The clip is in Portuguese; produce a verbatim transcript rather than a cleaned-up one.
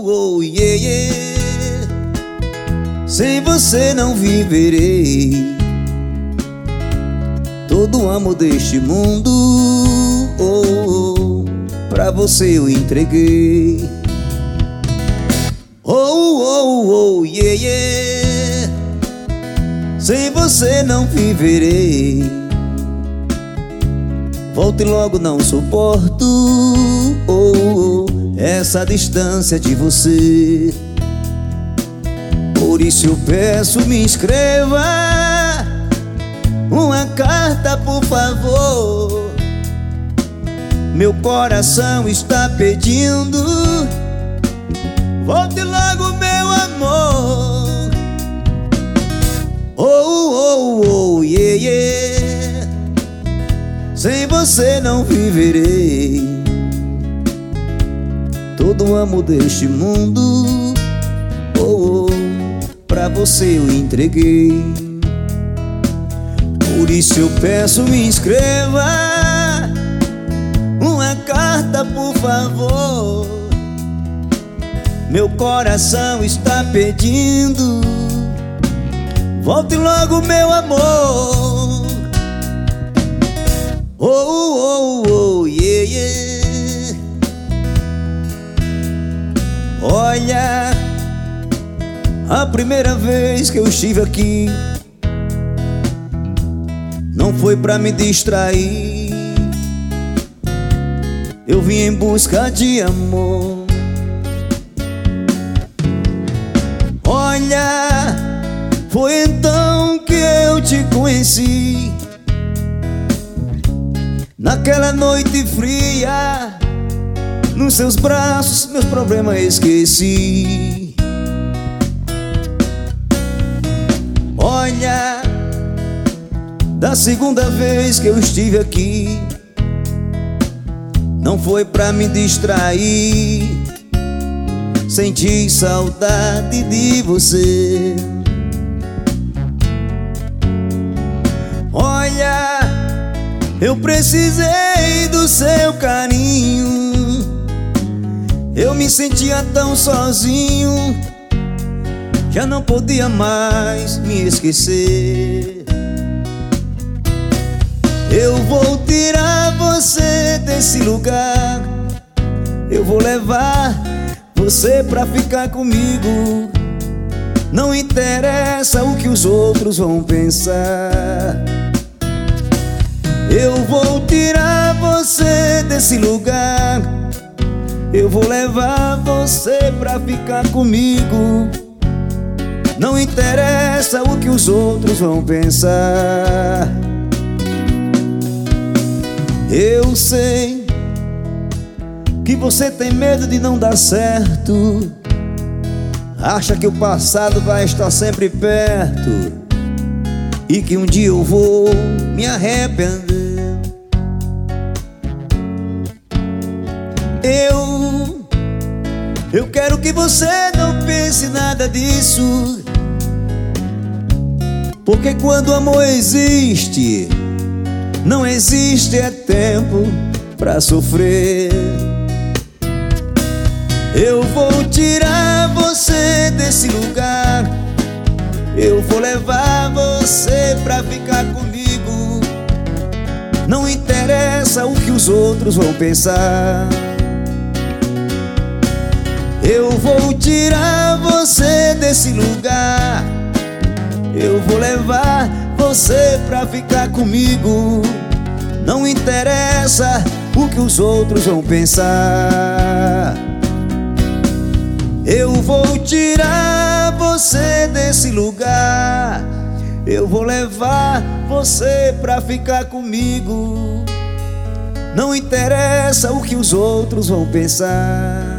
oh, oh, yeah, yeah. Sem você não viverei todo o amor deste mundo, oh, oh, pra você eu entreguei. Oh, oh, oh, yeah, yeah. Sem você não viverei. Volte logo, não suporto, oh, oh, essa distância de você. Por isso eu peço, me escreva uma carta, por favor. Meu coração está pedindo, volte logo, meu amor. Oh, oh, oh, yeah, yeah. Sem você não viverei todo o amor deste mundo, oh, oh, pra você eu entreguei. Por isso eu peço, me escreva uma carta, por favor. Meu coração está pedindo, volte logo, meu amor. Oh, oh, oh, yeah, yeah. Olha, a primeira vez que eu estive aqui não foi pra me distrair. Eu vim em busca de amor. Olha, foi então que eu te conheci, naquela noite fria, nos seus braços meus problemas esqueci. Olha, da segunda vez que eu estive aqui não foi pra me distrair. Senti saudade de você. Olha, eu precisei do seu carinho. Eu me sentia tão sozinho, já não podia mais me esquecer. Eu vou tirar você desse lugar, eu vou levar você pra ficar comigo. Não interessa o que os outros vão pensar. Eu vou tirar você desse lugar, eu vou levar você pra ficar comigo. Não interessa o que os outros vão pensar. Eu sei que você tem medo de não dar certo, acha que o passado vai estar sempre perto e que um dia eu vou me arrepender. Eu, eu quero que você não pense nada disso, porque quando o amor existe, não existe é tempo pra sofrer. Eu vou tirar você desse lugar, eu vou levar você pra ficar comigo. Não interessa o que os outros vão pensar. Eu vou tirar você desse lugar, eu vou levar você pra ficar comigo. Não interessa o que os outros vão pensar. Eu vou tirar você desse lugar, eu vou levar você pra ficar comigo. Não interessa o que os outros vão pensar.